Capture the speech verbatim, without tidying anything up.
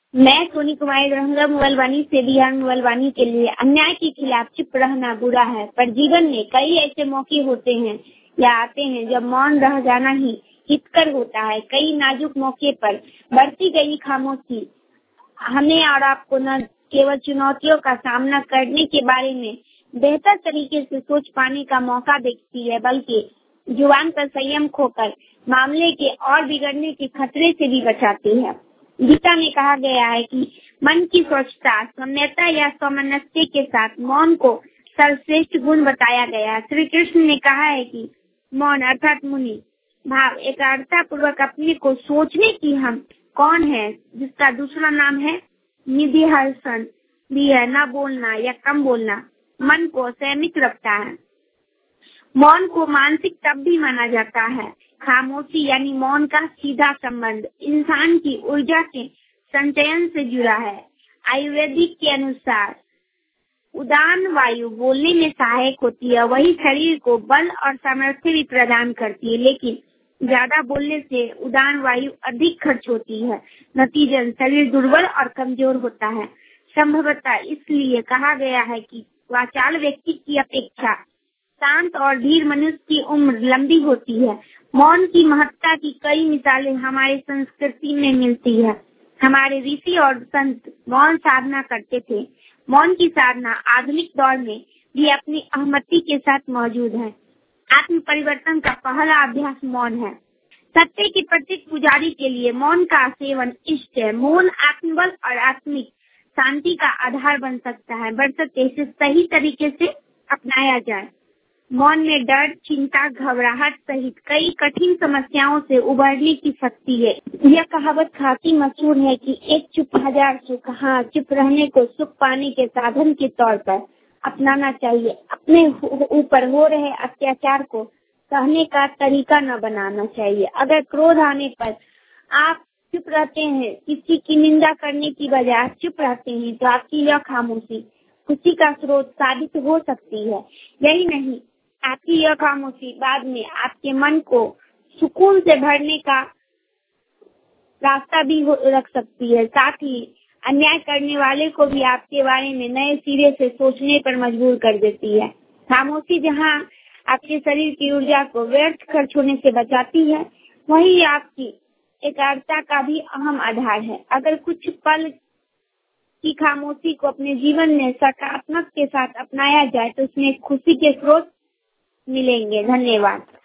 मैं सोनी कुमारी रहूंगा मोबाइलवानी से बिहार मोबाइलवानी के लिए। अन्याय के खिलाफ चुप रहना बुरा है, पर जीवन में कई ऐसे मौके होते हैं या आते हैं जब मौन रह जाना ही हितकर होता है। कई नाजुक मौके पर बढ़ती गई खामोशी हमें और आपको न केवल चुनौतियों का सामना करने के बारे में बेहतर तरीके से सोच पाने का मौका देती है, बल्कि जुबान पर संयम खोकर मामले के और बिगड़ने के खतरे से भी बचाती है। गीता में कहा गया है कि मन की स्वच्छता, सौम्यता या सामंजस्य के साथ मौन को सर्वश्रेष्ठ गुण बताया गया। श्री कृष्ण ने कहा है कि मौन अर्थात मुनि भाव एकाग्रता पूर्वक अपने को सोचने की हम कौन है, जिसका दूसरा नाम है निधिहर्षण भी है। न बोलना या कम बोलना मन को संयमित रखता है। मौन को मानसिक तप भी माना जाता है। खामोशी यानी मौन का सीधा संबंध इंसान की ऊर्जा के संचयन से जुड़ा है। आयुर्वेदिक के अनुसार उदान वायु बोलने में सहायक होती है, वही शरीर को बल और सामर्थ्य भी प्रदान करती है, लेकिन ज्यादा बोलने से उदान वायु अधिक खर्च होती है। नतीजतन शरीर दुर्बल और कमजोर होता है। संभवतः इसलिए कहा गया है कि वाचाल व्यक्ति की अपेक्षा शांत और धीर मनुष्य की उम्र लंबी होती है। मौन की महत्ता की कई मिसालें हमारी संस्कृति में मिलती है। हमारे ऋषि और संत मौन साधना करते थे। मौन की साधना आधुनिक दौर में भी अपनी अहमति के साथ मौजूद है। आत्म परिवर्तन का पहला अभ्यास मौन है। सत्य के प्रत्येक पुजारी के लिए मौन का सेवन इष्ट है। मौन आत्मबल और आत्मिक शांति का आधार बन सकता है, बशर्ते इसे सही तरीके से अपनाया जाए। मौन में डर, चिंता, घबराहट सहित कई कठिन समस्याओं से उबरने की शक्ति है। यह कहावत खासी मशहूर है कि एक चुप हजार सुख। हाँ, चुप रहने को सुख पाने के साधन के तौर पर अपनाना चाहिए। अपने ऊपर हो रहे अत्याचार को सहने का तरीका न बनाना चाहिए। अगर क्रोध आने पर आप चुप रहते हैं, किसी की निंदा करने की बजाय चुप रहते हैं, तो आपकी यह खामोशी खुशी का स्रोत साबित हो सकती है। यही नहीं, आपकी यह खामोशी बाद में आपके मन को सुकून से भरने का रास्ता भी रख सकती है। साथ ही अन्याय करने वाले को भी आपके बारे में नए सिरे से सोचने पर मजबूर कर देती है। खामोशी जहाँ आपके शरीर की ऊर्जा को व्यर्थ खर्च होने से बचाती है, वही आपकी एकाग्रता का भी अहम आधार है। अगर कुछ पल की खामोशी को अपने जीवन में सकारात्मक के साथ अपनाया जाए तो उसमें खुशी के स्रोत मिलेंगे। धन्यवाद।